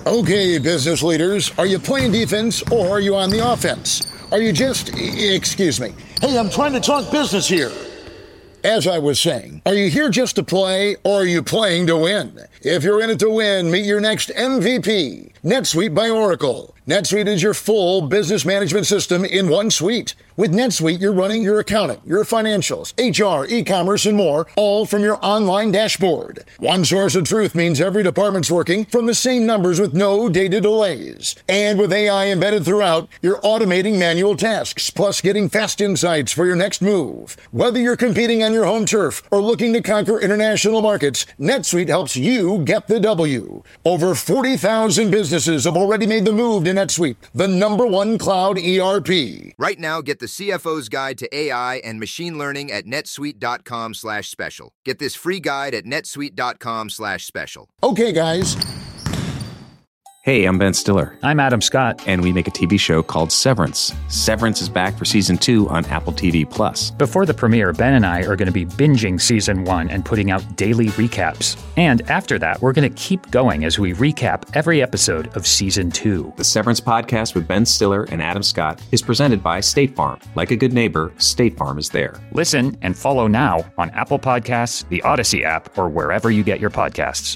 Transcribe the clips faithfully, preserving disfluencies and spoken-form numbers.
Okay, business leaders, are you playing defense or are you on the offense? Are you just, excuse me, hey, I'm trying to talk business here. As I was saying, are you here just to play or are you playing to win? If you're in it to win, meet your next M V P, NetSuite by Oracle. NetSuite is your full business management system in one suite. With NetSuite, you're running your accounting, your financials, H R, e-commerce, and more, all from your online dashboard. One source of truth means every department's working from the same numbers with no data delays. And with A I embedded throughout, you're automating manual tasks, plus getting fast insights for your next move. Whether you're competing on your home turf or looking to conquer international markets, NetSuite helps you get the W. Over forty thousand businesses have already made the move to NetSuite, the number one cloud E R P. Right now, get the C F O's Guide to A I and Machine Learning at netsuite.com slash special. Get this free guide at netsuite.com slash special. Okay, guys. Hey, I'm Ben Stiller. I'm Adam Scott. And we make a T V show called Severance. Severance is back for season two on Apple T V Plus. Before the premiere, Ben and I are going to be binging season one and putting out daily recaps. And after that, we're going to keep going as we recap every episode of season two. The Severance podcast with Ben Stiller and Adam Scott is presented by State Farm. Like a good neighbor, State Farm is there. Listen and follow now on Apple Podcasts, the Odyssey app, or wherever you get your podcasts.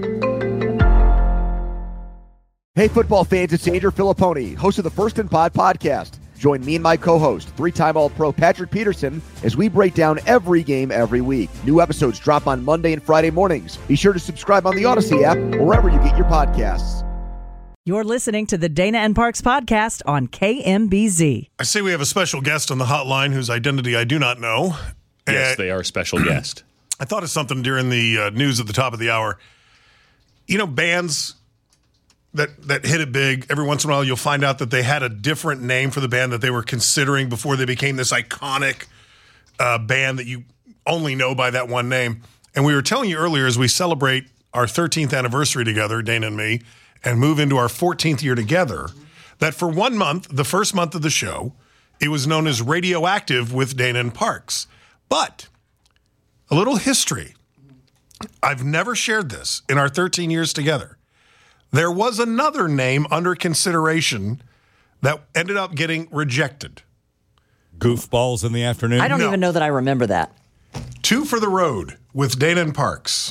Hey, football fans, it's Andrew Filipponi, host of the First and Pod podcast. Join me and my co-host, three-time All-Pro Patrick Peterson, as we break down every game every week. New episodes drop on Monday and Friday mornings. Be sure to subscribe on the Odyssey app or wherever you get your podcasts. You're listening to the Dana and Parks podcast on K M B Z. I see we have a special guest on the hotline whose identity I do not know. Yes, uh, they are a special guest. I thought of something during the uh, news at the top of the hour. You know, bands that that hit it big, every once in a while you'll find out that they had a different name for the band that they were considering before they became this iconic uh, band that you only know by that one name. And we were telling you earlier, as we celebrate our thirteenth anniversary together, Dana and me, and move into our fourteenth year together, that for one month, the first month of the show, it was known as Radioactive with Dana and Parks. But a little history. I've never shared this in our thirteen years together. There was another name under consideration that ended up getting rejected. Goofballs in the afternoon? I don't No. even know that I remember that. Two for the Road with Dana and Parks.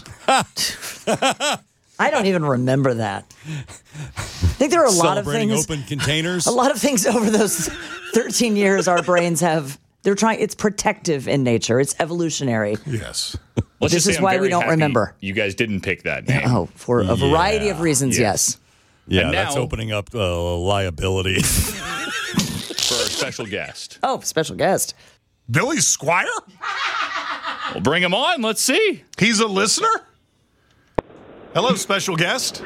I don't even remember that. I think there are a lot of Celebrating things. open containers? A lot of things over those thirteen years our brains have. They're trying. It's protective in nature. It's evolutionary. Yes. Let's This just say is I'm why we very don't happy remember. You guys didn't pick that name. Oh, for a variety of Yeah. reasons, yes. Yeah, And that's now- opening up uh, liability. For our special guest. Oh, special guest. Billy Squire? Well, bring him on. Let's see. He's a listener? Hello, special guest.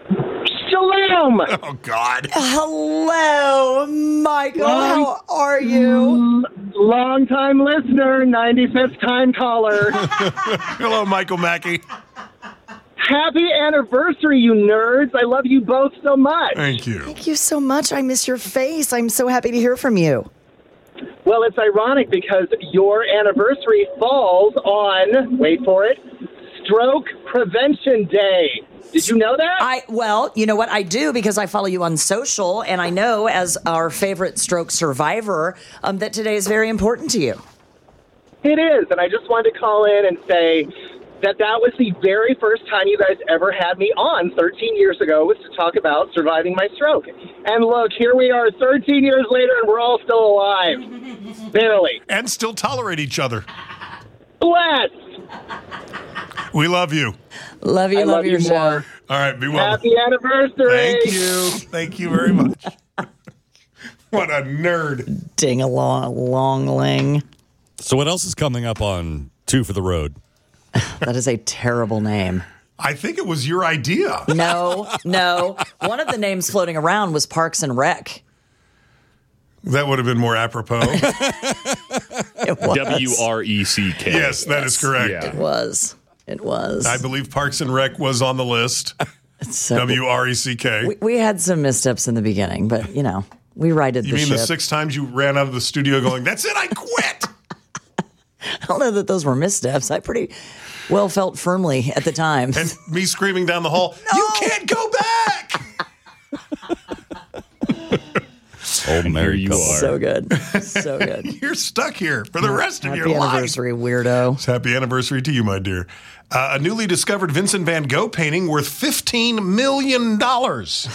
Shalom! Oh, God. Hello, Michael. Long- How are you? Long time listener, ninety-fifth time caller. Hello, Michael Mackey. Happy anniversary, you nerds. I love you both so much. Thank you. Thank you so much. I miss your face. I'm so happy to hear from you. Well, it's ironic because your anniversary falls on, wait for it, Stroke Prevention Day. Did you know that? I well, you know what? I do because I follow you on social, and I know as our favorite stroke survivor um, that today is very important to you. It is, and I just wanted to call in and say that that was the very first time you guys ever had me on thirteen years ago was to talk about surviving my stroke. And look, here we are thirteen years later, and we're all still alive. Barely. And still tolerate each other. Bless! We love you. Love you, I love, love your you show. more. All right, be well. Happy anniversary! Thank you. Thank you very much. What a nerd. Ding a long, long ling. So what else is coming up on Two for the Road? That is a terrible name. I think it was your idea. No, no. One of the names floating around was Parks and Rec. That would have been more apropos. It was. W R E C K. Yes, that is correct. Yeah. It was. It was. I believe Parks and Rec was on the list. So- W R E C K. We, we had some missteps in the beginning, but, you know, we righted You the mean ship. the six times you ran out of the studio going, that's it, I quit? I don't know that those were missteps. I pretty well felt firmly at the time. And me screaming down the hall, you can't go back! Old married you couple. are. So good. So good. You're stuck here for the rest of Happy your life. anniversary, weirdo. It's happy anniversary to you, my dear. Uh, a newly discovered Vincent van Gogh painting worth fifteen million dollars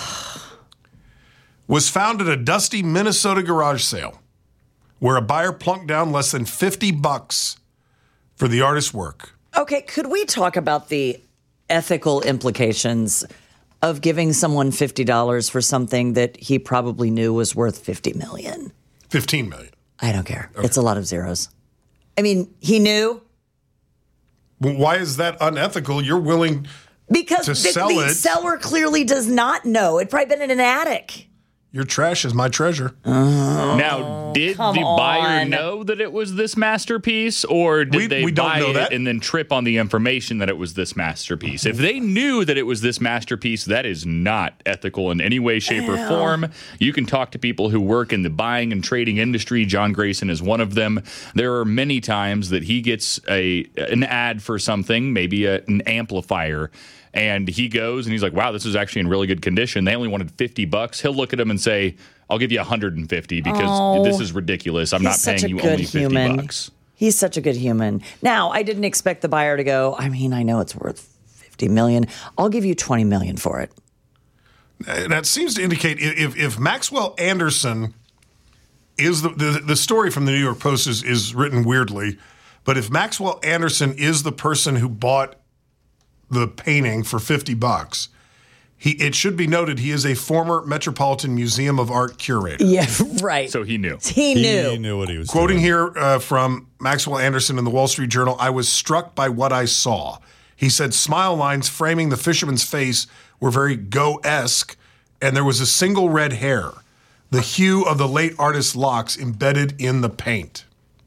was found at a dusty Minnesota garage sale where a buyer plunked down less than fifty bucks for the artist's work. Okay, could we talk about the ethical implications of giving someone fifty dollars for something that he probably knew was worth fifty million dollars? fifteen million dollars. I don't care. Okay. It's a lot of zeros. I mean, he knew. Well, why is that unethical? You're willing because to the, sell the it. seller clearly does not know. It'd probably been in an attic. Your trash is my treasure. Oh, now, did come the buyer on. know that it was this masterpiece, or did We- they we don't buy know it that. and then trip on the information that it was this masterpiece? If they knew that it was this masterpiece, that is not ethical in any way, shape, or form. You can talk to people who work in the buying and trading industry. John Grayson is one of them. There are many times that he gets a an ad for something, maybe a, an amplifier, and he goes and he's like, wow, this is actually in really good condition. They only wanted fifty bucks. He'll look at him and say, I'll give you one hundred fifty because Oh, this is ridiculous. I'm not He's such paying a you good only fifty human. bucks. He's such a good human. Now, I didn't expect the buyer to go, I mean, I know it's worth fifty million dollars. I'll give you twenty million dollars for it. Uh, That seems to indicate if, if Maxwell Anderson is the, the the story from the New York Post is, is written weirdly, but if Maxwell Anderson is the person who bought the painting for fifty bucks, he it should be noted he is a former Metropolitan Museum of Art curator. Yeah, right. So he knew. He knew. He knew what he was Quoting doing. here uh, from Maxwell Anderson in the Wall Street Journal, I was struck by what I saw. He said smile lines framing the fisherman's face were very Gough-esque, and there was a single red hair, the hue of the late artist's locks embedded in the paint.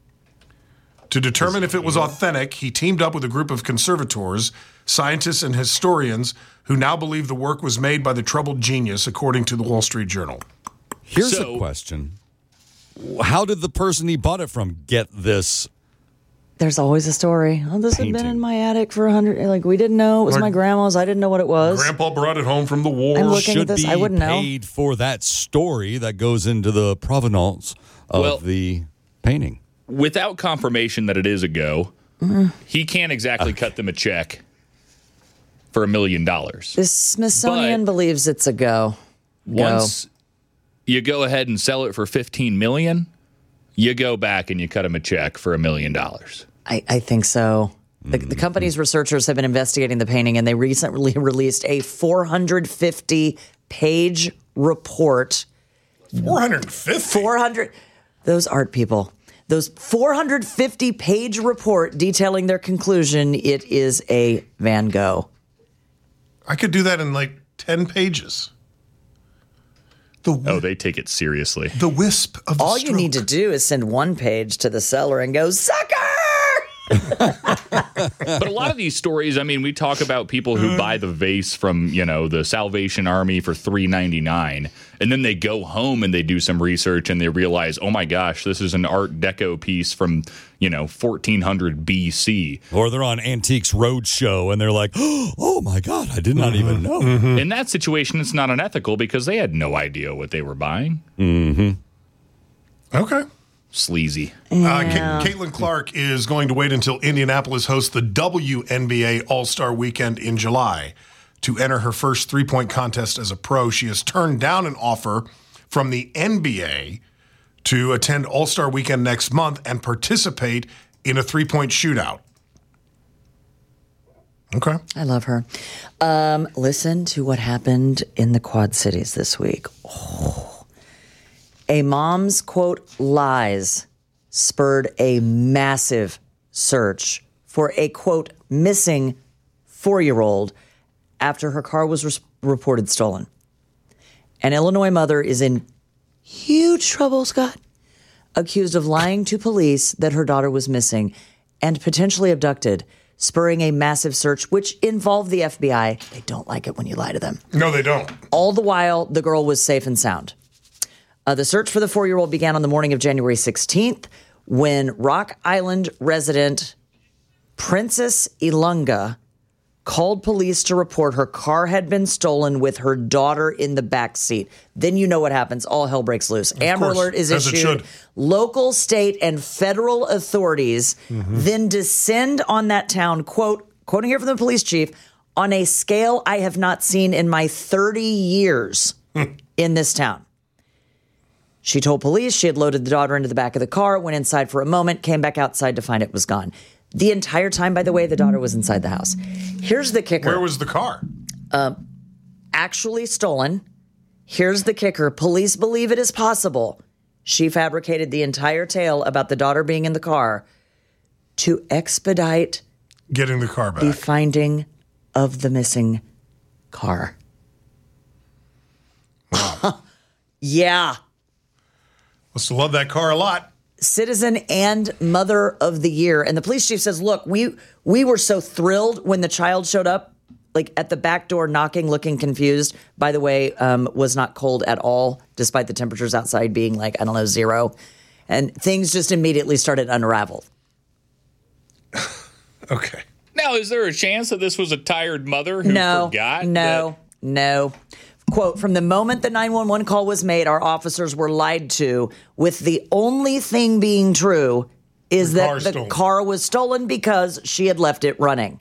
To determine if it was authentic, he teamed up with a group of conservators, scientists, and historians who now believe the work was made by the troubled genius, according to the Wall Street Journal. Here's So- a question. How did the person he bought it from get this? There's always a story. Oh, this had been Painting. in my attic for a hundred. Like we didn't know it was Like- my grandma's. I didn't know what it was. Grandpa brought it home from the war. I'm looking Should at this. be I wouldn't know. paid for that story that goes into the provenance of Well- the painting. Without confirmation that it is a go, Mm. he can't exactly cut them a check for a million dollars. The Smithsonian But- believes it's a go. Go. Once you go ahead and sell it for fifteen million dollars, you go back and you cut him a check for a million dollars. I, I think so. The, the company's researchers have been investigating the painting, and they recently released a four hundred fifty page report. four hundred fifty? four hundred Those art people. Those four hundred fifty page report detailing their conclusion it is a Van Gogh. I could do that in like ten pages. The, Oh, they take it seriously. the wisp of the All you need to stroke. do is send one page to the seller and go, sucker! But a lot of these stories, I mean, we talk about people who buy the vase from, you know, the Salvation Army for three ninety-nine, and then they go home and they do some research and they realize, oh my gosh, this is an Art Deco piece from, you know, fourteen hundred B C. Or they're on Antiques Roadshow and they're like, oh my God, I did not even know. In that situation, it's not unethical because they had no idea what they were buying. Okay. Sleazy. Uh, Ca- Caitlin Clark is going to wait until Indianapolis hosts the W N B A All-Star Weekend in July to enter her first three-point contest as a pro. She has turned down an offer from the N B A to attend All-Star Weekend next month and participate in a three-point shootout. Okay. I love her. Um, listen to what happened in the Quad Cities this week. Oh. A mom's, quote, lies spurred a massive search for a, quote, missing four-year-old after her car was res- reported stolen. An Illinois mother is in huge trouble, Scott, accused of lying to police that her daughter was missing and potentially abducted, spurring a massive search, which involved the F B I. They don't like it when you lie to them. No, they don't. All the while, the girl was safe and sound. Uh, the search for the four-year-old began on the morning of January sixteenth when Rock Island resident Princess Ilunga called police to report her car had been stolen with her daughter in the back seat. Then you know what happens. All hell breaks loose. Of Amber course, Alert is issued. Local, state, and federal authorities mm-hmm. then descend on that town, quote, quoting here from the police chief, on a scale I have not seen in my thirty years in this town. She told police she had loaded the daughter into the back of the car, went inside for a moment, came back outside to find it was gone. The entire time, by the way, the daughter was inside the house. Here's the kicker. Where was the car? Uh, actually stolen. Here's the kicker. Police believe it is possible she fabricated the entire tale about the daughter being in the car to expedite getting the car back. The finding of the missing car. Wow. Yeah. Must have loved that car a lot. Citizen and Mother of the Year. And the police chief says, look, we we were so thrilled when the child showed up, like at the back door knocking, looking confused. By the way, um, was not cold at all, despite the temperatures outside being like, I don't know, zero. And things just immediately started unravel. Okay. Now, is there a chance that this was a tired mother who no, forgot? No, that- no. Quote, from the moment the nine one one call was made, our officers were lied to, with the only thing being true is the that car the stolen. car was stolen because she had left it running.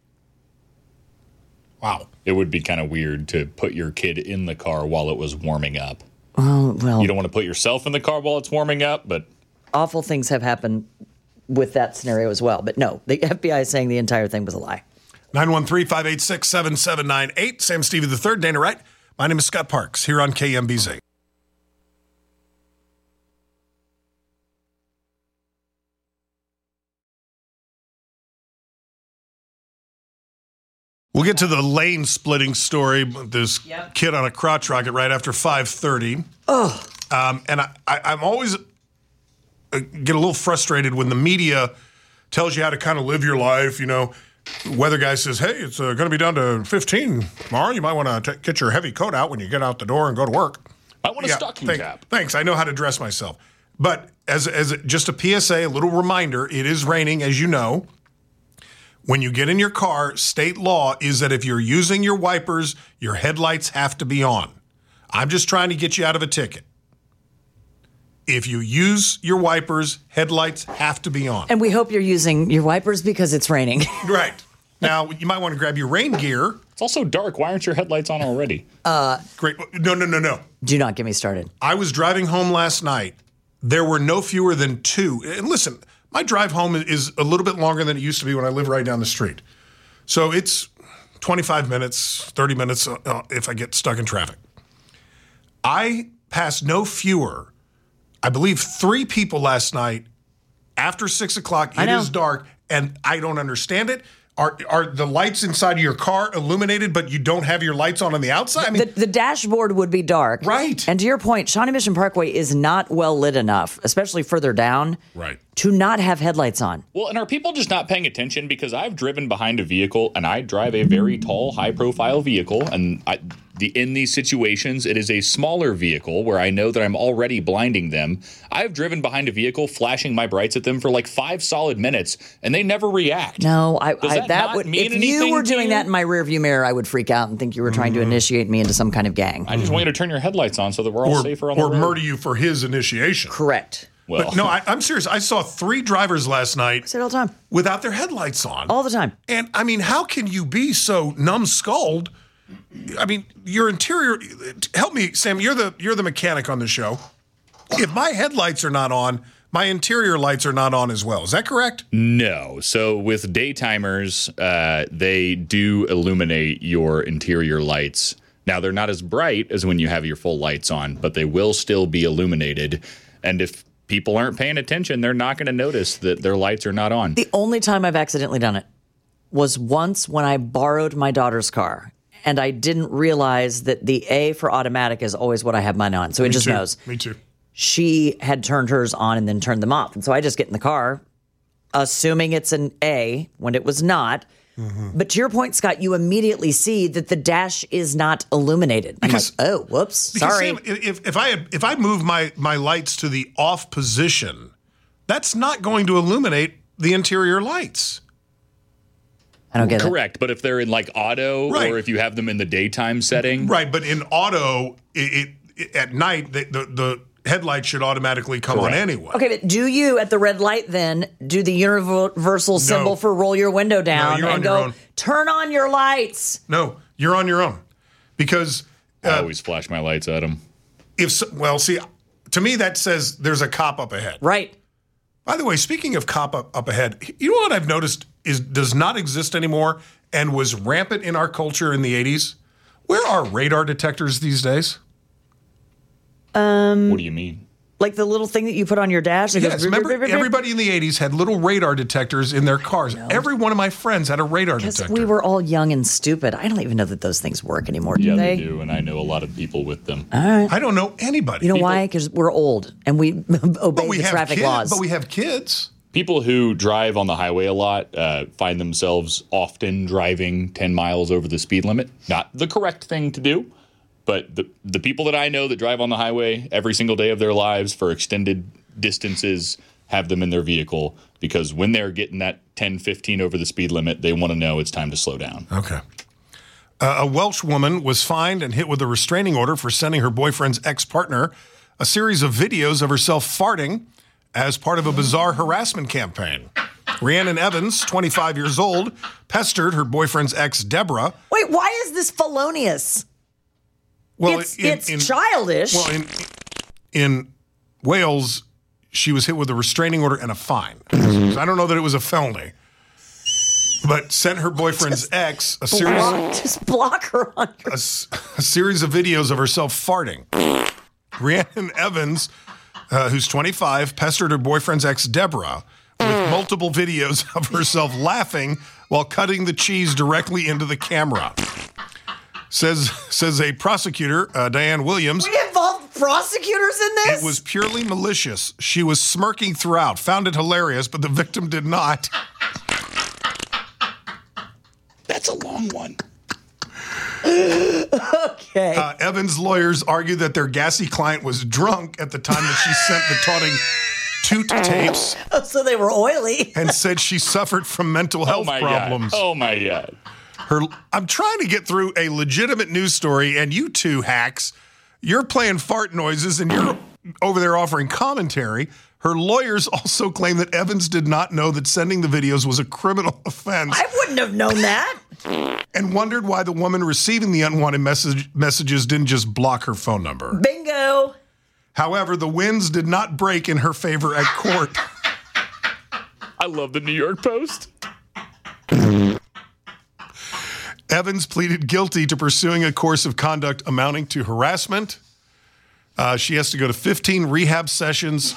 Wow. It would be kind of weird to put your kid in the car while it was warming up. Oh, well. You don't want to put yourself in the car while it's warming up, but... Awful things have happened with that scenario as well. But no, the F B I is saying the entire thing was a lie. nine one three, five eight six, seven seven nine eight. Sam Stevie the third, Dana Wright. My name is Scott Parks here on K M B Z. We'll get to the lane splitting story. This yep. kid on a crotch rocket right after five thirty. Oh. Um, and I, I, I'm always uh, get a little frustrated when the media tells you how to kind of live your life. You know, weather guy says, hey, it's uh, going to be down to fifteen tomorrow. You might want to get your heavy coat out when you get out the door and go to work. I want a yeah, stocking thank, cap. Thanks. I know how to dress myself. But as, as just a P S A, a little reminder, it is raining, as you know. When you get in your car, state law is that if you're using your wipers, your headlights have to be on. I'm just trying to get you out of a ticket. If you use your wipers, headlights have to be on. And we hope you're using your wipers because it's raining. Right. Now, you might want to grab your rain gear. It's also dark. Why aren't your headlights on already? Uh, Great. No, no, no, no. Do not get me started. I was driving home last night. There were no fewer than two. And listen, my drive home is a little bit longer than it used to be when I live right down the street. So it's twenty-five minutes, thirty minutes uh, if I get stuck in traffic. I passed no fewer, I believe, three people last night after six o'clock. It is dark, and I don't understand it. Are are the lights inside of your car illuminated, but you don't have your lights on on the outside? I mean, the, the dashboard would be dark. Right. And to your point, Shawnee Mission Parkway is not well lit enough, especially further down, right, to not have headlights on. Well, and are people just not paying attention? Because I've driven behind a vehicle, and I drive a very tall, high-profile vehicle, and I, the in these situations, it is a smaller vehicle where I know that I'm already blinding them. I've driven behind a vehicle, flashing my brights at them for like five solid minutes, and they never react. No, I, Does I that, that not would. mean If you were doing you? that in my rearview mirror, I would freak out and think you were trying to initiate me into some kind of gang. I just want you to turn your headlights on so that we're all or, safer on or the road. Or murder you for his initiation. Correct. Well, but no, I, I'm serious. I saw three drivers last night. I say it all the time. Without their headlights on. All the time. And I mean, how can you be so numbskulled? I mean, your interior. Help me, Sam. You're the you're the mechanic on the show. If my headlights are not on, my interior lights are not on as well. Is that correct? No. So with daytimers, uh, they do illuminate your interior lights. Now, they're not as bright as when you have your full lights on, but they will still be illuminated. And if people aren't paying attention, they're not going to notice that their lights are not on. The only time I've accidentally done it was once when I borrowed my daughter's car. And I didn't realize that the A for automatic is always what I have mine on. So it Me just too. knows. Me too. She had turned hers on and then turned them off. And so I just get in the car, assuming it's an A when it was not. Mm-hmm. But to your point, Scott, you immediately see that the dash is not illuminated. Because, I'm like, oh, whoops, because sorry. Sam, if, if I had, if I move my, my lights to the off position, that's not going to illuminate the interior lights. I don't get Correct, it. but if they're in like auto Right. or if you have them in the daytime setting. Right, but in auto, it, it at night, the, the, the headlight should automatically come Correct. on anyway. Okay, but do you, at the red light then, do the universal symbol for roll your window down you're on and your go, own. turn on your lights? No, you're on your own. Because I always flash my lights at them. if, so- well, see, to me, that says there's a cop up ahead. Right. By the way, speaking of cop up, up ahead, you know what I've noticed is does not exist anymore and was rampant in our culture in the eighties? Where are radar detectors these days? Um, What do you mean? Like the little thing that you put on your dash? That Yes, goes, remember "Beep, beep, beep, beep." everybody in the eighties had little radar detectors in their cars. Every one of my friends had a radar Because detector. we were all young and stupid. I don't even know that those things work anymore, do Yeah, they? they do, and I know a lot of people with them. All right. I don't know anybody. You know People- why? Because we're old and we obey but we the have traffic kids. laws. But we have kids. People who drive on the highway a lot uh, find themselves often driving ten miles over the speed limit. Not the correct thing to do, but the, the people that I know that drive on the highway every single day of their lives for extended distances have them in their vehicle because when they're getting that ten, fifteen over the speed limit, they want to know it's time to slow down. Okay. Uh, a Welsh woman was fined and hit with a restraining order for sending her boyfriend's ex-partner a series of videos of herself farting as part of a bizarre harassment campaign. Rhiannon Evans, twenty-five years old, pestered her boyfriend's ex, Deborah. Wait, why is this felonious? Well, it's it's childish. Well, in, in Wales, she was hit with a restraining order and a fine. So I don't know that it was a felony. But sent her boyfriend's ex a series, block, just block her on your... a, s- a series of videos of herself farting. Rhiannon Evans, uh, who's twenty-five, pestered her boyfriend's ex, Deborah, with multiple videos of herself laughing while cutting the cheese directly into the camera. Says says a prosecutor, uh, Diane Williams. We involved prosecutors in this? It was purely malicious. She was smirking throughout, found it hilarious, but the victim did not. That's a long one. Okay. Uh, Evans' lawyers argued that their gassy client was drunk at the time that she sent the taunting toot tapes Oh, so they were oily. and said she suffered from mental health oh my problems. God. Oh my God. Her, I'm trying to get through a legitimate news story, and you two hacks, you're playing fart noises and you're over there offering commentary. Her lawyers also claim that Evans did not know that sending the videos was a criminal offense I wouldn't have known that. and wondered why the woman receiving the unwanted message, messages didn't just block her phone number. Bingo. However, the winds did not break in her favor at court. I love the New York Post. Evans pleaded guilty to pursuing a course of conduct amounting to harassment. Uh, she has to go to fifteen rehab sessions.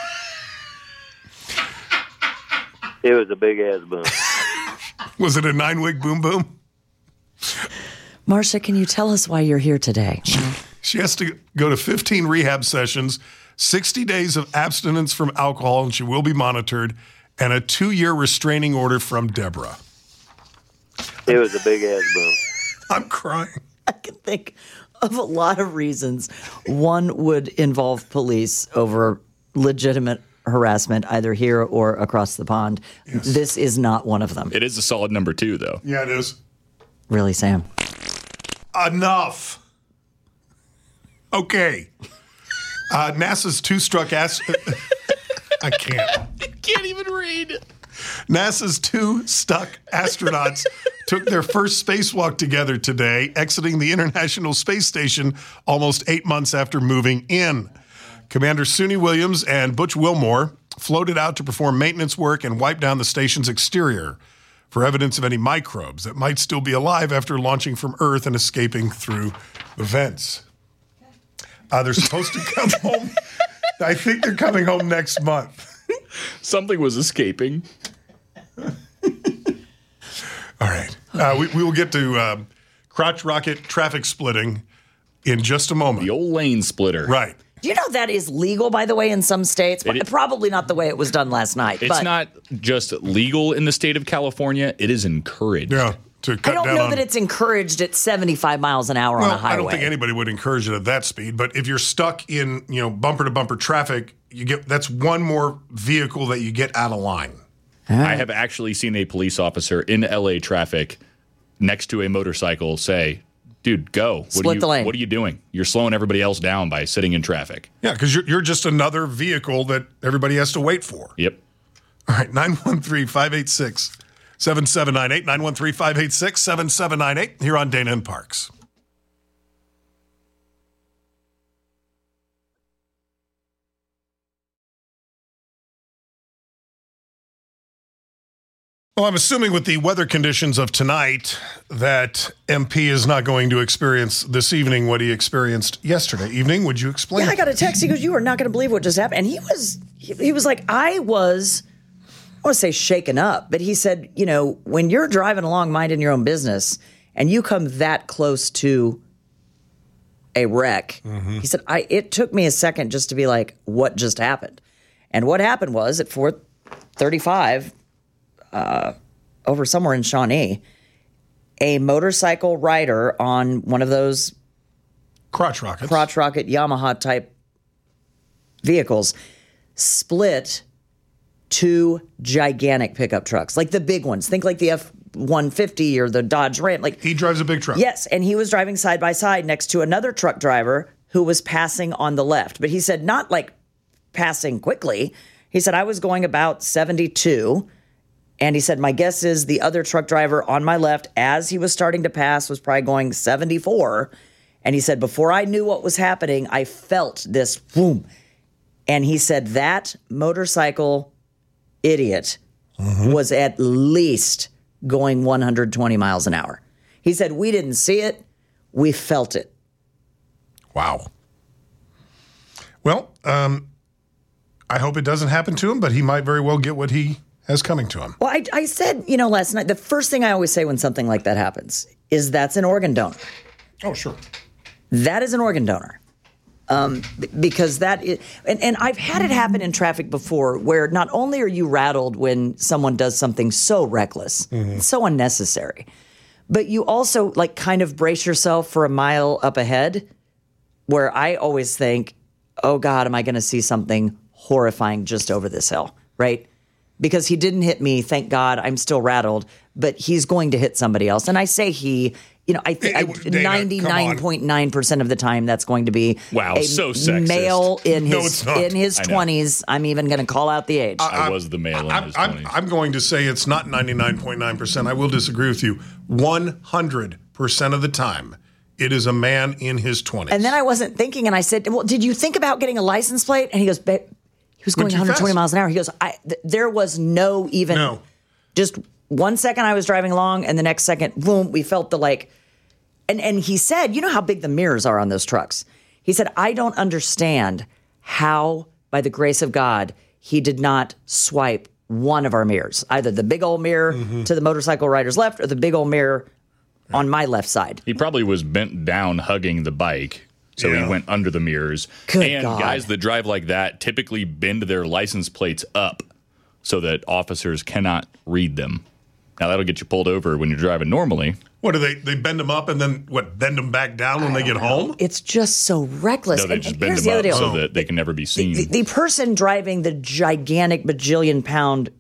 It was a big ass boom. Was it a nine-wig boom boom? Marcia, can you tell us why you're here today? She has to go to fifteen rehab sessions, sixty days of abstinence from alcohol, and she will be monitored, and a two-year restraining order from Deborah. It was a big ass boom. I'm crying. I can think of a lot of reasons. One would involve police over legitimate harassment, either here or across the pond. Yes. This is not one of them. It is a solid number two, though. Yeah, it is. Really, Sam? Enough. Okay. Uh, NASA's two-struck ast- I can't. Can't even read. NASA's two stuck astronauts took their first spacewalk together today, exiting the International Space Station almost eight months after moving in. Commander Suni Williams and Butch Wilmore floated out to perform maintenance work and wipe down the station's exterior for evidence of any microbes that might still be alive after launching from Earth and escaping through the vents. Uh, they're supposed to come home. I think they're coming home next month. Something was escaping. All right. Uh, we, we will get to um, crotch rocket traffic splitting in just a moment. The old lane splitter. Right. Do you know that is legal, by the way, in some states? It is- Probably not the way it was done last night. It's but not just legal in the state of California, it is encouraged. Yeah. To I cut don't down know on, that it's encouraged at seventy-five miles an hour well, on a highway. I don't think anybody would encourage it at that speed. But if you're stuck in, you know, bumper to bumper traffic, you get that's one more vehicle that you get out of line. I have actually seen a police officer in L A traffic next to a motorcycle say, dude, go. What Split are you, the lane. What are you doing? You're slowing everybody else down by sitting in traffic. Yeah, because you're, you're just another vehicle that everybody has to wait for. Yep. All right, nine one three, five eight six, seven seven nine eight, nine one three, five eight six, seven seven nine eight, here on Dana and Parks. Well, I'm assuming with the weather conditions of tonight that M P is not going to experience this evening what he experienced yesterday evening. Would you explain? Yeah, I got a text. He goes, "You are not going to believe what just happened." And he was, he, he was like, I was, I want to say shaken up, but he said, you know, when you're driving along, minding your own business, and you come that close to a wreck, Mhm. he said, I. It took me a second just to be like, what just happened? And what happened was at four thirty-five. Uh, over somewhere in Shawnee, a motorcycle rider on one of those crotch rockets, crotch rocket Yamaha type vehicles split two gigantic pickup trucks, like the big ones. Think like the F one fifty or the Dodge Ram. Like he drives a big truck. Yes, and he was driving side by side next to another truck driver who was passing on the left. But he said not like passing quickly. He said I was going about seventy-two. And he said, my guess is the other truck driver on my left, as he was starting to pass, was probably going seventy-four. And he said, before I knew what was happening, I felt this boom. And he said that motorcycle idiot Mm-hmm. was at least going one hundred twenty miles an hour. He said, we didn't see it. We felt it. Wow. Well, um, I hope it doesn't happen to him, but he might very well get what he has coming to him. Well, I, I said, you know, last night, the first thing I always say when something like that happens is that's an organ donor. Oh, sure. That is an organ donor. Um, b- because that is, and, and I've had it happen in traffic before where not only are you rattled when someone does something so reckless, Mhm. so unnecessary, but you also like kind of brace yourself for a mile up ahead where I always think, oh God, am I going to see something horrifying just over this hill, right? Because he didn't hit me, thank God, I'm still rattled, but he's going to hit somebody else. And I say he, you know, I think ninety-nine point nine percent of the time that's going to be Wow, a so sexist. male in No, his it's not. in his I know. twenties. I'm even going to call out the age. I was the male in I'm, his I'm, twenties. I'm going to say it's not ninety-nine point nine percent. I will disagree with you. one hundred percent of the time, it is a man in his twenties. And then I wasn't thinking, and I said, well, did you think about getting a license plate? And he goes, babe, he was going Went too one hundred twenty fast. miles an hour. He goes, I, th- there was no even, No. just one second I was driving along, and the next second, boom, we felt the like, and, and he said, you know how big the mirrors are on those trucks? He said, I don't understand how, by the grace of God, he did not swipe one of our mirrors, either the big old mirror Mm-hmm. to the motorcycle rider's left or the big old mirror on my left side. He probably was bent down hugging the bike, so Yeah. he went under the mirrors. Good and God. guys that drive like that typically bend their license plates up so that officers cannot read them. Now, that'll get you pulled over when you're driving normally. What do they? They bend them up and then what? Bend them back down when they get home? It's just so reckless. No, they And- just and bend here's them the up other so deal. that they can never be seen. The, the person driving the gigantic bajillion pound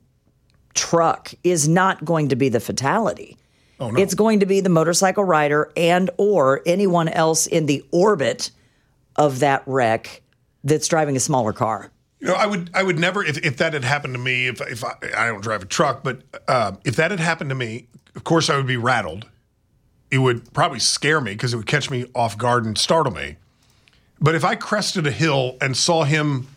truck is not going to be the fatality. Oh, no. It's going to be the motorcycle rider and or anyone else in the orbit of that wreck that's driving a smaller car. You know, I would, I would never, if, if that had happened to me, if, if I, I don't drive a truck, but uh, if that had happened to me, of course I would be rattled. It would probably scare me because it would catch me off guard and startle me. But if I crested a hill and saw him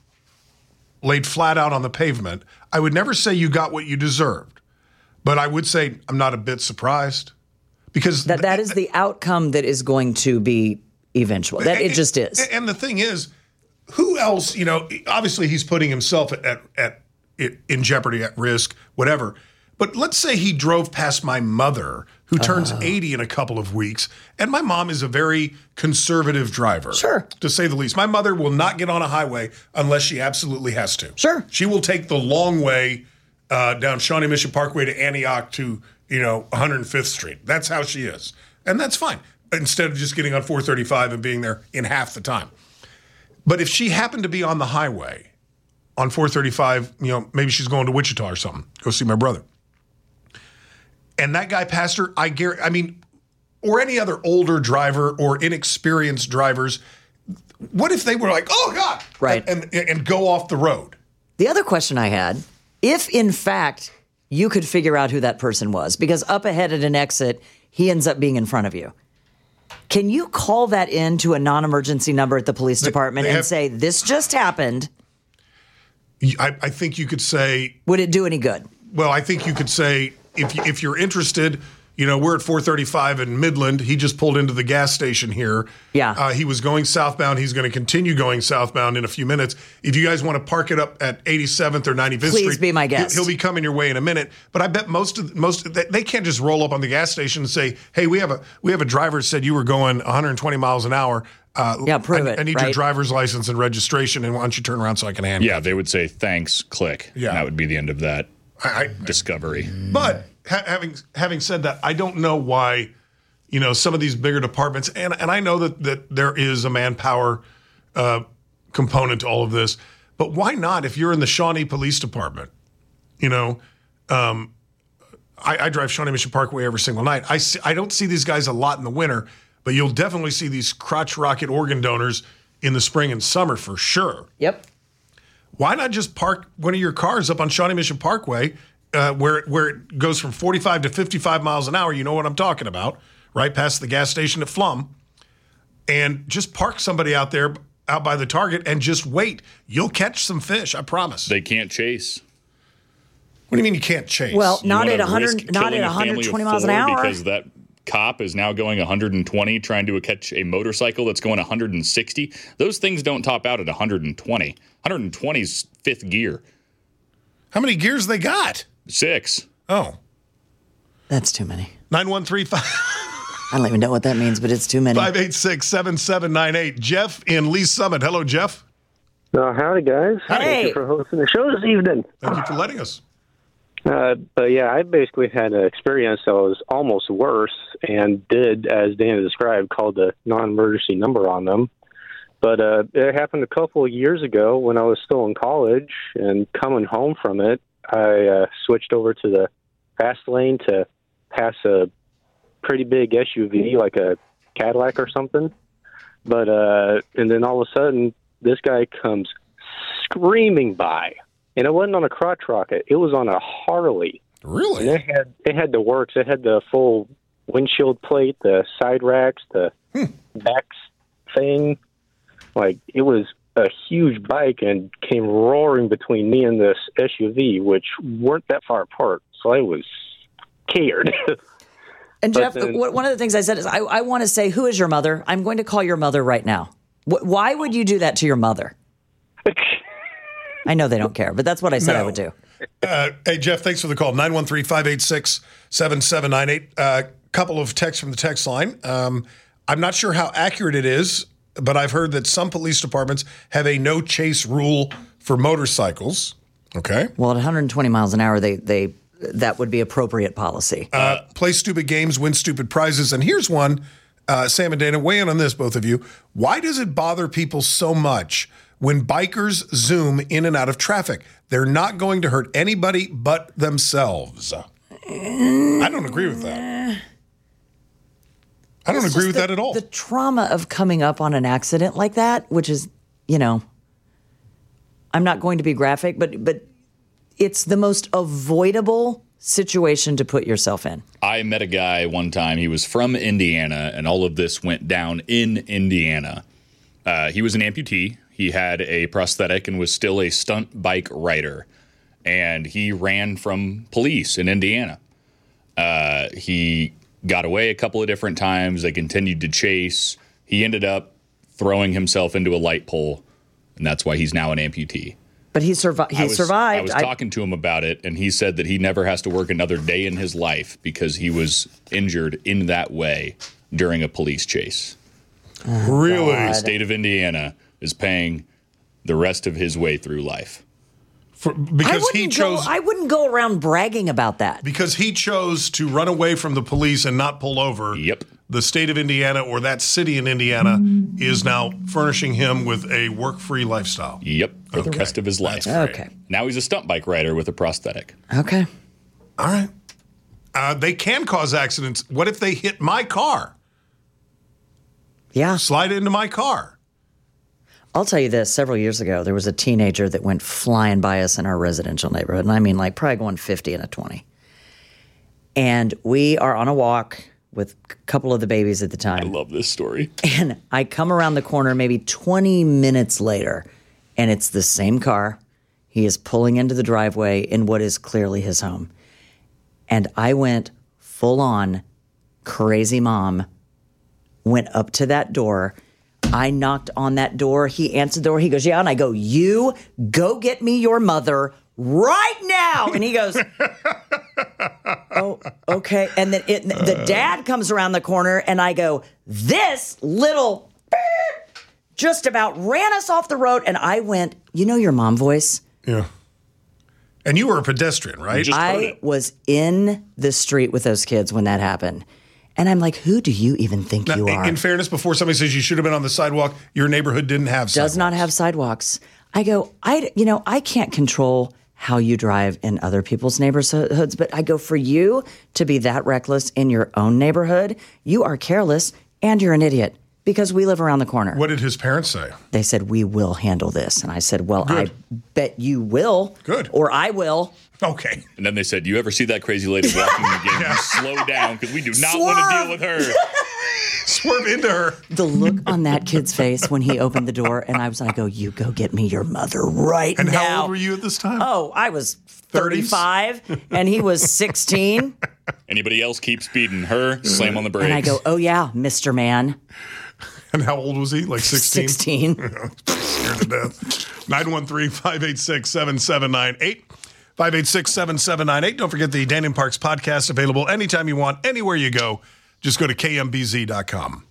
laid flat out on the pavement, I would never say you got what you deserved. But I would say I'm not a bit surprised because That that is the outcome that is going to be eventual. That it just is. And the thing is, who else? You know, obviously he's putting himself at at, at in jeopardy, at risk, whatever. But let's say he drove past my mother, who turns eighty in a couple of weeks, and my mom is a very conservative driver, Sure, to say the least. My mother will not get on a highway unless she absolutely has to. Sure, she will take the long way uh, down Shawnee Mission Parkway to Antioch to you know one hundred fifth Street. That's how she is, and that's fine. Instead of just getting on four thirty-five and being there in half the time. But if she happened to be on the highway on four thirty-five, you know, maybe she's going to Wichita or something, go see my brother. And that guy passed her, I guarantee, I mean, or any other older driver or inexperienced drivers, what if they were like, oh, God, right, and, and, and go off the road? The other question I had, if in fact you could figure out who that person was, because up ahead at an exit, he ends up being in front of you. Can you call that in to a non-emergency number at the police department they and have, say, this just happened? I, I think you could say... Would it do any good? Well, I think you could say, if, if you're interested, you know, we're at four thirty-five in Midland. He just pulled into the gas station here. Yeah. Uh, he was going southbound. He's going to continue going southbound in a few minutes. If you guys want to park it up at eighty-seventh or ninety-fifth Please Street, be my guest. He'll, he'll be coming your way in a minute. But I bet most of most they can't just roll up on the gas station and say, "Hey, we have a we have a driver that said you were going one hundred twenty miles an hour. Uh, yeah, prove I, it. I need right? your driver's license and registration, and why don't you turn around so I can hand Yeah, they would say thanks, click. Yeah, and that would be the end of that I, I, discovery. But ha- having having said that, I don't know why, you know, some of these bigger departments, and and I know that that there is a manpower uh, component to all of this, but why not? If you're in the Shawnee Police Department, you know, um, I, I drive Shawnee Mission Parkway every single night. I see, I don't see these guys a lot in the winter, but you'll definitely see these crotch rocket organ donors in the spring and summer for sure. Yep. Why not just park one of your cars up on Shawnee Mission Parkway, uh, where where it goes from forty-five to fifty-five miles an hour? You know what I'm talking about, right past the gas station at Flum, and just park somebody out there, out by the Target, and just wait. You'll catch some fish, I promise. They can't chase. What do you mean you can't chase? Well, You not wanna at one hundred, risk not killing at a family one hundred twenty of miles an four hour. because that cop is now going one hundred twenty trying to catch a motorcycle that's going one hundred sixty. Those things don't top out at one hundred twenty. one hundred twenty is fifth gear. How many gears they got? Six. Oh. That's too many. nine one three five I don't even know what that means, but it's too many. five eight six, seven seven nine eight. Jeff in Lee Summit. Hello, Jeff. Uh, howdy, guys. Hey. Thank you for hosting the show this evening. Thank you for letting us. Uh, but yeah, I basically had an experience that was almost worse and did, as Dana described, called the non-emergency number on them. But uh, it happened a couple of years ago when I was still in college, and coming home from it, I uh, switched over to the fast lane to pass a pretty big S U V, like a Cadillac or something. But uh, and then all of a sudden, this guy comes screaming by. And it wasn't on a crotch rocket. It was on a Harley. Really? And it had it had the works. It had the full windshield plate, the side racks, the hmm. back thing. Like, it was a huge bike and came roaring between me and this S U V, which weren't that far apart. So I was scared. And Jeff, then, one of the things I said is, I, I want to say, who is your mother? I'm going to call your mother right now. Wh- why would you do that to your mother? I know they don't care, but that's what I said No. I would do. Uh, hey, Jeff, thanks for the call. nine one three, five eight six, seven seven nine eight. A uh, couple of texts from the text line. Um, I'm not sure how accurate it is, but I've heard that some police departments have a no chase rule for motorcycles. Okay. Well, at one hundred twenty miles an hour, they they that would be appropriate policy. Uh, play stupid games, win stupid prizes. And here's one, uh, Sam and Dana, weigh in on this, both of you. Why does it bother people so much when bikers zoom in and out of traffic? They're not going to hurt anybody but themselves. I don't agree with that. I don't It's agree just with the, that at all. The trauma of coming up on an accident like that, which is, you know, I'm not going to be graphic, but but it's the most avoidable situation to put yourself in. I met a guy one time. He was from Indiana, and all of this went down in Indiana. Uh, he was an amputee. He had a prosthetic and was still a stunt bike rider. And he ran from police in Indiana. Uh, he got away a couple of different times. They continued to chase. He ended up throwing himself into a light pole, and that's why he's now an amputee. But he, survi- he I was, survived. I was I- talking to him about it, and he said that he never has to work another day in his life because he was injured in that way during a police chase. Really? The state of Indiana is paying the rest of his way through life. For, because I he chose. Go, I wouldn't go around bragging about that. Because he chose to run away from the police and not pull over. Yep. the state of Indiana or that city in Indiana is now furnishing him with a work-free lifestyle. Yep, for the rest of his life. Okay. Now he's a stunt bike rider with a prosthetic. Okay. All right. Uh, they can cause accidents. What if they hit my car? Yeah. Slide into my car. I'll tell you this. Several years ago, there was a teenager that went flying by us in our residential neighborhood. And I mean, like, probably going fifty and a twenty. And we are on a walk with a couple of the babies at the time. I love this story. And I come around the corner maybe twenty minutes later, and it's the same car. He is pulling into the driveway in what is clearly his home. And I went full on crazy mom, went up to that door. I knocked on that door. He answered the door. He goes, yeah. And I go, you go get me your mother right now. And he goes, oh, okay. And then it, the dad comes around the corner and I go, this little beep just about ran us off the road. And I went, you know your mom voice? Yeah. And you were a pedestrian, right? I was in the street with those kids when that happened. And I'm like, who do you even think now, you in, are? in fairness, before somebody says you should have been on the sidewalk, your neighborhood didn't have sidewalks. Does not have sidewalks. I go, I, you know, I can't control how you drive in other people's neighborhoods, but I go, for you to be that reckless in your own neighborhood, you are careless and you're an idiot because we live around the corner. What did his parents say? They said, we will handle this. And I said, well, Good. I bet you will. Good. Or I will. Okay. And then they said, you ever see that crazy lady walking again? Yeah. Slow down because we do not Swerve. want to deal with her. Swerve into her. The look on that kid's face when he opened the door, and I was like, "Oh, you go get me your mother right and now." And how old were you at this time? Oh, I was thirty-five, and he was sixteen. Anybody else keep speeding? Her, slam on the brakes. And I go, "Oh yeah, Mister Man." And how old was he? Like sixteen? sixteen. Scared to death. nine one three, five eight six, seven seven nine eight. five eight six, seven seven nine eight. Don't forget the Dan and Parks podcast available anytime you want, anywhere you go. Just go to K M B Z dot com.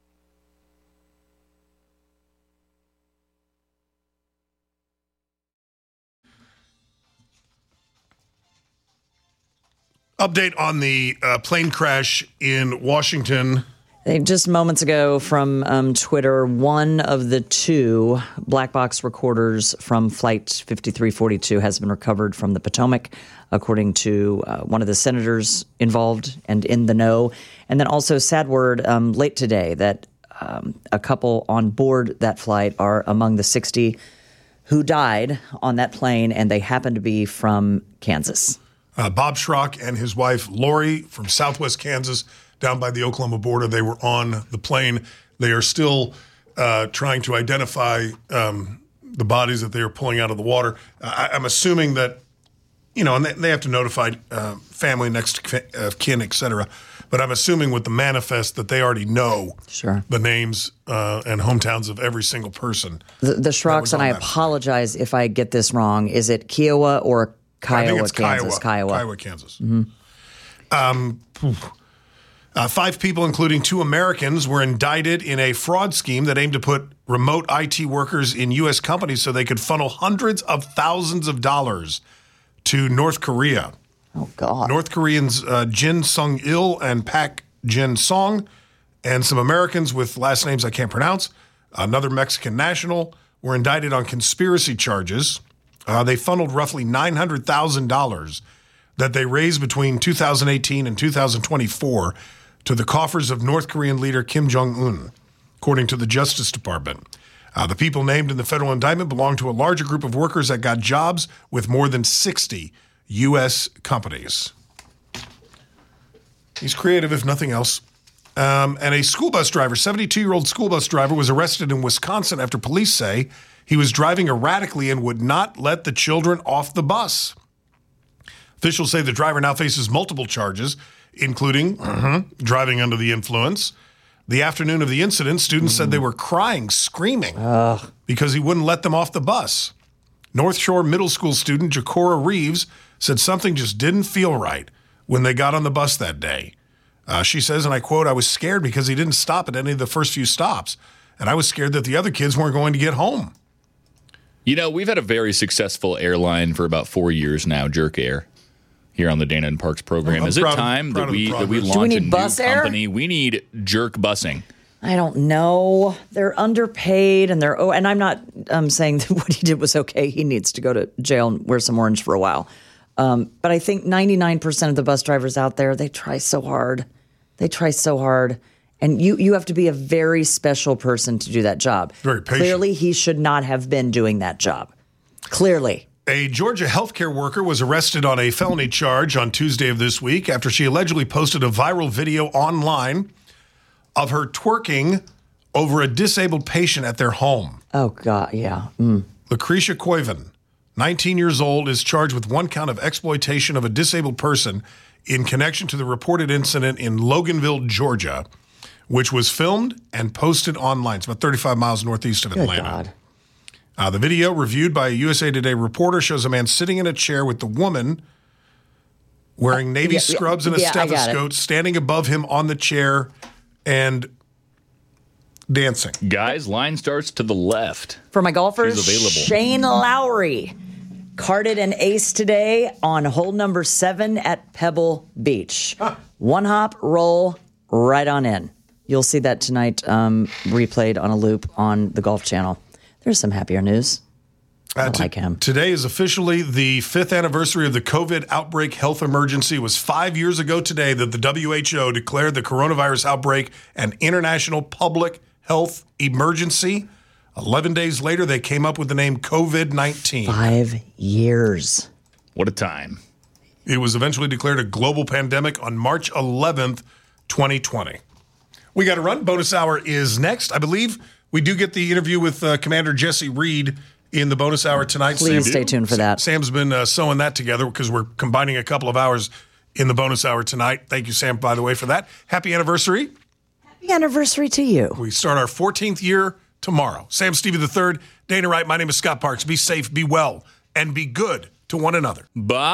Update on the uh, plane crash in Washington. Just moments ago from um, Twitter, one of the two black box recorders from Flight fifty-three forty-two has been recovered from the Potomac, according to uh, one of the senators involved and in the know. And then also, sad word um, late today that um, a couple on board that flight are among the sixty who died on that plane, and they happen to be from Kansas. Uh, Bob Schrock and his wife, Lori, from Southwest Kansas, down by the Oklahoma border. They were on the plane. They are still uh, trying to identify um, the bodies that they are pulling out of the water. I, I'm assuming that, you know, and they, they have to notify uh, family, next uh, kin, et cetera. But I'm assuming with the manifest that they already know sure. the names uh, and hometowns of every single person. The, the Schrocks, and I apologize if I get this wrong. Is it Kiowa or Kiowa, I think it's Kansas? Kiowa. Kiowa, Kiowa Kansas. Mm-hmm. Um, uh, five people, including two Americans, were indicted in a fraud scheme that aimed to put remote I T workers in U S companies so they could funnel hundreds of thousands of dollars to North Korea. Oh, God. North Koreans uh, Jin Sung-il and Pak Jin Song, and some Americans with last names I can't pronounce, another Mexican national, were indicted on conspiracy charges. Uh, they funneled roughly nine hundred thousand dollars that they raised between two thousand eighteen and two thousand twenty-four to the coffers of North Korean leader Kim Jong-un, according to the Justice Department. Uh, the people named in the federal indictment belong to a larger group of workers that got jobs with more than sixty U S companies. He's creative, if nothing else. Um, and a school bus driver, seventy-two-year-old school bus driver, was arrested in Wisconsin after police say he was driving erratically and would not let the children off the bus. Officials say the driver now faces multiple charges, including uh-huh, driving under the influence. The afternoon of the incident, students mm. said they were crying, screaming, Ugh. because he wouldn't let them off the bus. North Shore Middle School student Jacora Reeves said something just didn't feel right when they got on the bus that day. Uh, she says, and I quote, "I was scared because he didn't stop at any of the first few stops, and I was scared that the other kids weren't going to get home." You know, we've had a very successful airline for about four years now, Jerk Air. here on the Dana and Parks program. I'm Is it proud of- time proud that of the we that we progress. launch Do we a need new bus air? company? We need jerk busing. I don't know. They're underpaid, and they're. Oh, and I'm not um, saying that what he did was okay. He needs to go to jail and wear some orange for a while. Um, but I think ninety-nine percent of the bus drivers out there, they try so hard. They try so hard. And you, you have to be a very special person to do that job. Very patient. Clearly, he should not have been doing that job. Clearly. A Georgia healthcare worker was arrested on a felony charge on Tuesday of this week after she allegedly posted a viral video online of her twerking over a disabled patient at their home. Oh, God, yeah. Mm. Lucretia Coiven, nineteen years old, is charged with one count of exploitation of a disabled person in connection to the reported incident in Loganville, Georgia, which was filmed and posted online. It's about thirty-five miles northeast of Good Atlanta. God. Uh, the video, reviewed by a U S A Today reporter, shows a man sitting in a chair with the woman wearing Navy yeah, scrubs and a yeah, I got it. stethoscope, standing above him on the chair and dancing. Guys, line starts to the left. For my golfers, She's available. Shane Lowry carded an ace today on hole number seven at Pebble Beach. One hop, roll, right on in. You'll see that tonight um, replayed on a loop on the Golf Channel. There's some happier news. I Uh, t- like him. Today is officially the fifth anniversary of the COVID outbreak health emergency. It was five years ago today that the W H O declared the coronavirus outbreak an international public health emergency. Eleven days later, they came up with the name COVID nineteen. Five years. What a time. It was eventually declared a global pandemic on March eleventh, twenty twenty. We got to run. Bonus hour is next. I believe we do get the interview with uh, Commander Jesse Reed in the bonus hour tonight. Please Sam- stay tuned for that. Sam's been uh, sewing that together because we're combining a couple of hours in the bonus hour tonight. Thank you, Sam, by the way, for that. Happy anniversary. Happy anniversary to you. We start our fourteenth year tomorrow. Sam Stevie the third, Dana Wright. My name is Scott Parks. Be safe, be well, and be good to one another.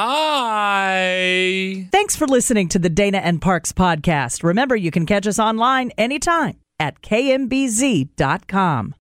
Bye. Thanks for listening to the Dana and Parks podcast. Remember, you can catch us online anytime at K M B Z dot com.